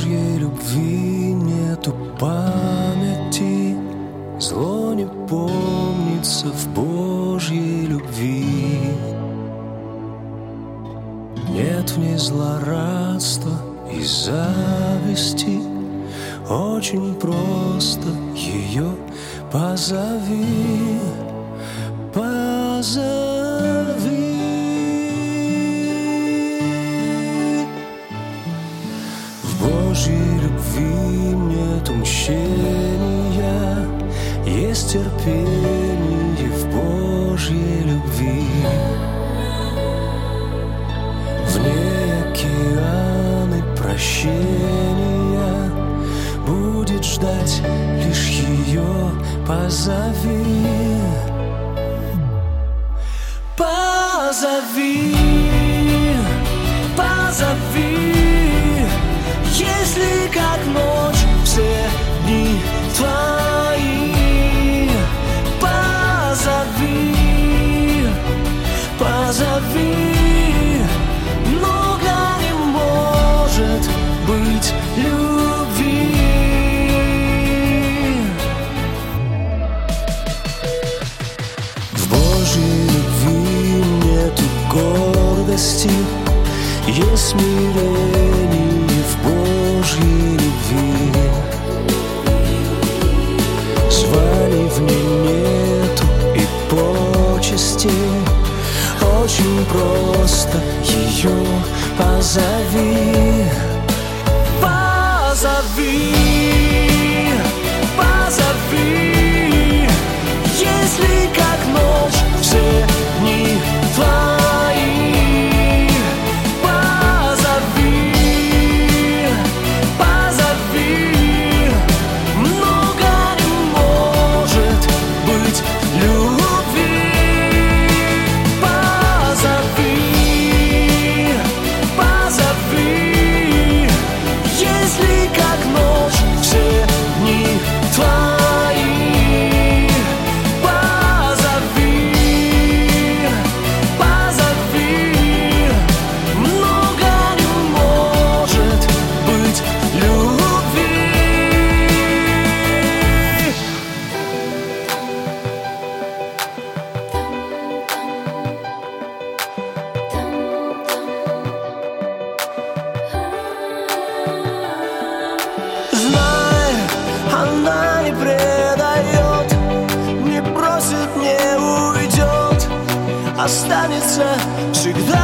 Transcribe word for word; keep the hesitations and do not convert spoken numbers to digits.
Божьей любви нету памяти, зло не помнится в Божьей любви. Нет в ней злорадства и зависти, очень просто ее позови, позови. В Божьей любви нету мщения, есть терпение в Божьей любви. В ней океаны прощения, будет ждать лишь ее позови, позови, позови. Если как ночь все дни твои, позови, позови. Много не может быть любви. В Божьей любви нету гордости, есть смирение в Божьей любви. Званий в ней нету и почести, очень просто ее позови, позови, позови. Если как ночь все дни твои, позови, позови. Много не может быть любви. Позови, позови. Если как ночь все дни твои, позови, позови. Много не может быть любви. Знай, она не предает, не бросит, не уйдет, останется всегда